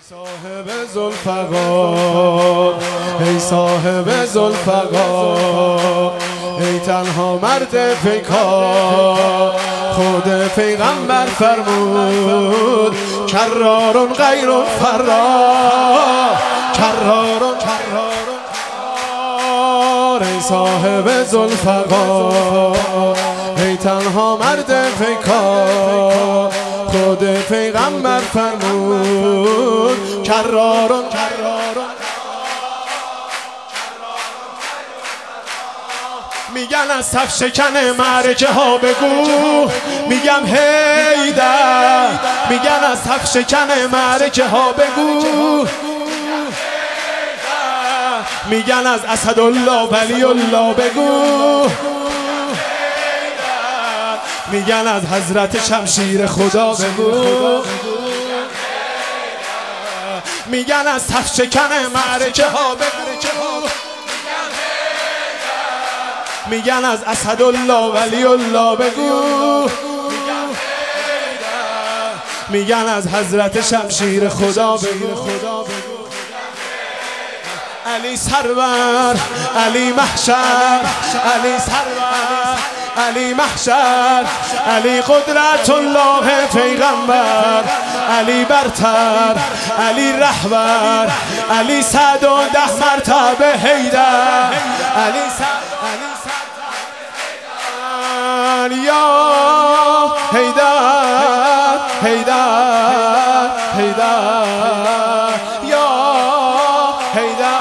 صاحب ذوالفقار، ای صاحب ذوالفقار، ای تنها مرد پیکار، خود پیغمبر فرمود کرارون غیر فرار، کرارون ای صاحب ذوالفقار، ای تنها مرد پیکار، خود پیغمبر فرمود کرارون میگن از صف شکن معرکه ها بگو، میگم هیدر، میگن از صف شکن معرکه ها بگو، میگن از اسدالله ولی الله بگو، میگن از حضرت شمشیر خدا بگو، میگن از صف شکن معرکه ها بگو، میگن از اسدالله ولی الله بگو، میگن از حضرت شمشیر خدا بگو. علی سرور، علی محشر، علی سرور، علی محشر، علی قدرت الله پیغمبر، علی برتر، علی رهبر، علی 110 مرتبه حیدر، علی یا حیدر، حیدر، حیدر، یا حیدر،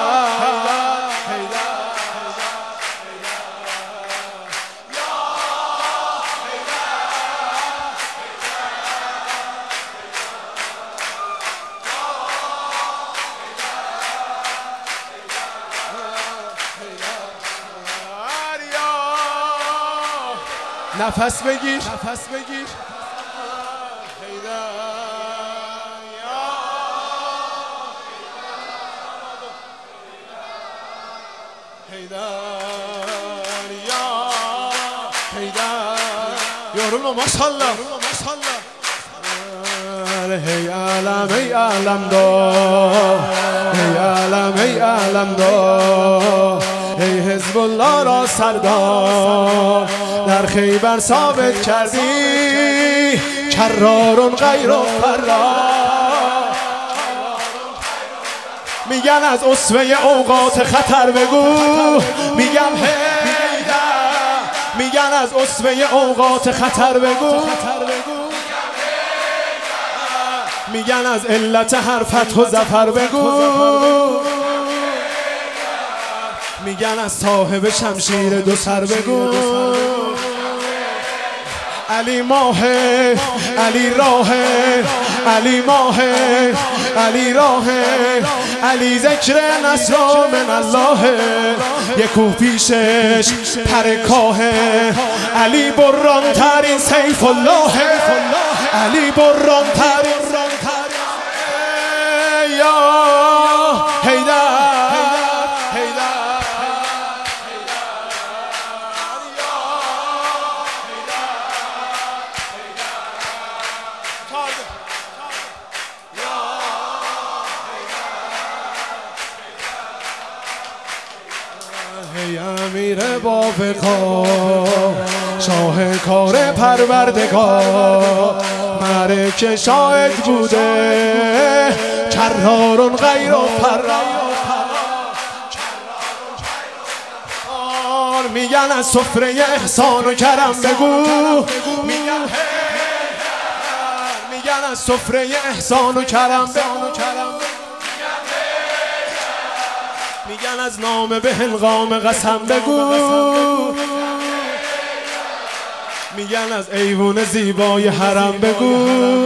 نفس بگیر، نفس بگیر، یارو ماشاءالله، ای علم، ای علم دار، ای علم، ای علم دار، ای حزب الله را سردار، در خیبر ثابت کردی کرارون غیر فرار، میگن از اسوه اوقات خطر بگو، میگم هیدر، میگن از اسوه اوقات خطر بگو، میگن از علت هر فتح و ظفر بگو، میگن از صاحب شمشیر دو سر بگو، علی ماه، علی راه، علی ماه، علی راه، علی ذکر نصر من الله، یکو پیشش پر کاه، علی بران ترین سیف الله، علی بران ترین یا حیدر، ای امیر بافقار، شاه کار پروردگار، معرکه شاهد بوده کرارون غیر فرار، میگن از سفره احسان و کرم بگو، میگن از سفره احسان و کرم بگو، میگن از نام به هنگام قسم بگو، میگن از ایوون زیبای حرم بگو،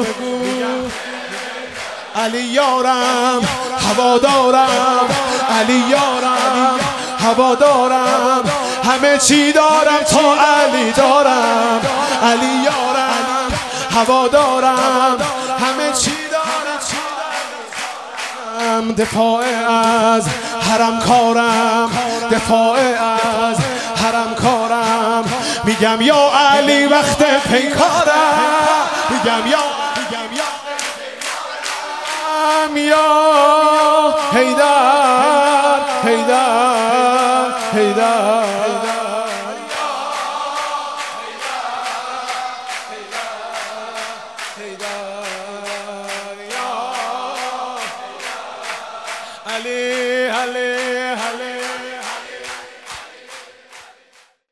علی یارم هوادارم، علی یارم هوادارم، همه چی دارم تا علی دارم، علی یارم هوادارم، همه چی دارم، دفاع از حرم کارم، دفاع از حرم کارم، میگم یا علی وقت پیکارم، میگم یا میگم یا حیدر حیدر حیدر علی علی علی